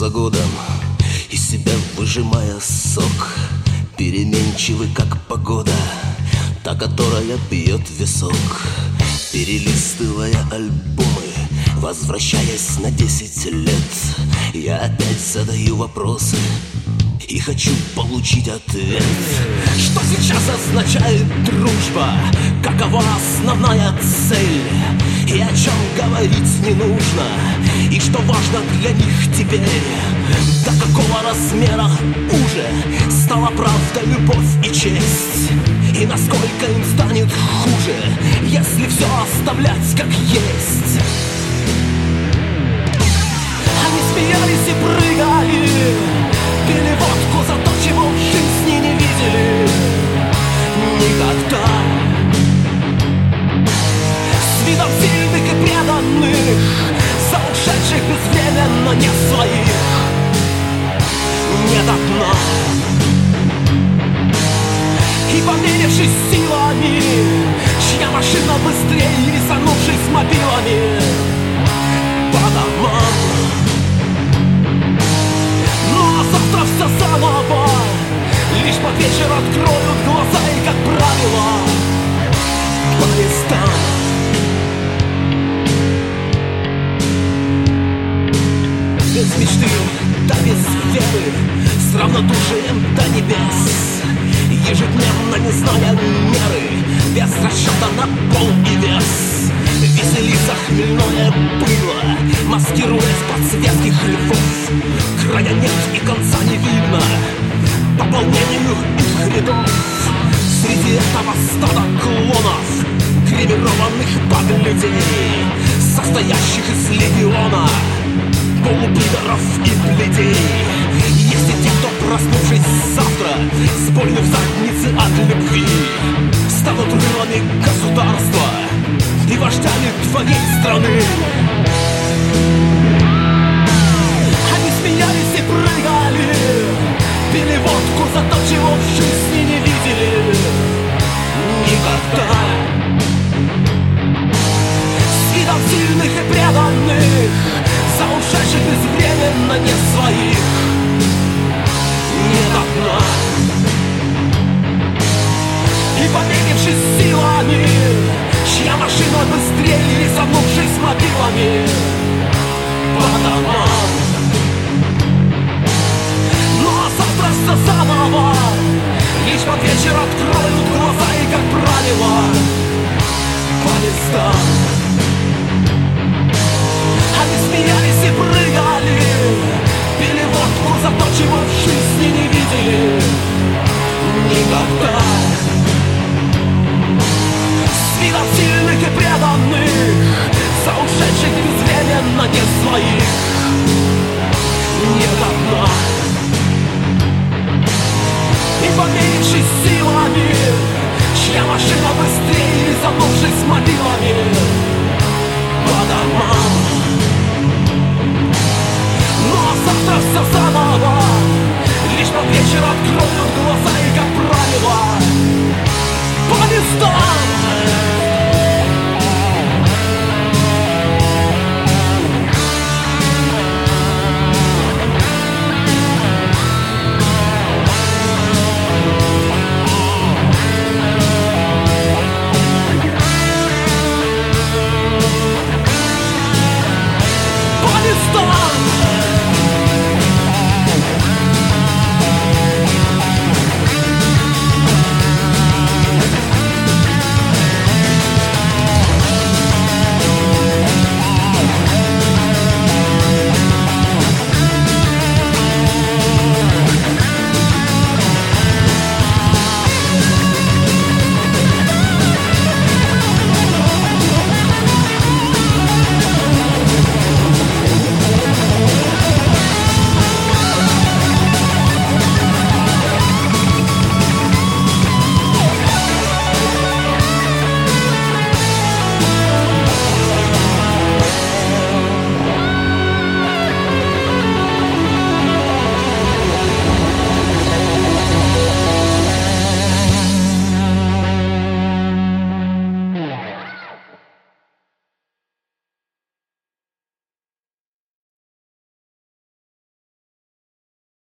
за годом, из себя выжимая сок, переменчивый, как погода, та, которая бьет висок. Перелистывая альбомы, возвращаясь на 10 лет, я опять задаю вопросы и хочу получить ответ. Что сейчас означает дружба? Какова основная цель? И о чем говорить не нужно? И что важно для них теперь? До какого размера уже стала правда, любовь и честь? И насколько им станет хуже, если все оставлять как есть? Они смеялись и прыгали, пили водку за то, чего в жизни не видели никогда. С видом сильных и преданных, за ушедших безвременно не своих, не до дна. И померившись силами, чья машина быстрее, резанувшись мобилами по домам. Завтра все заново, лишь под вечер откроют глаза и, как правило, по местам. Без мечты, да без веры, с равнодушием до небес, ежедневно не зная меры, без расчета на пол и вес. Веселится хмельное пыло, маскируясь под светских львов. Края нет и конца не видно пополнению их рядов. Среди этого стада клонов, гримированных под людей, состоящих из легиона полупидоров и бледей. Есть и те, кто, проснувшись завтра с болью в заднице от любви, станут рылами государства и вождями твоей страны. Они смеялись и прыгали, пили водку за то, чего в жизни не видели никогда. С видом сильных и преданных, за ушедших безвременно не своих, не до дна. И померившись силами, чья машина быстрее, резанувшись мобилами по домам. Ну а завтра все заново, лишь под вечер откроют глаза и, как правило, по местам. Они смеялись и прыгали, пили водку за то, чего в жизни не видели никогда. С видом сильных и преданных, за ушедших безвременно не своих, не до дна. И померившись силами, чья машина быстрее, резанувшись мобилами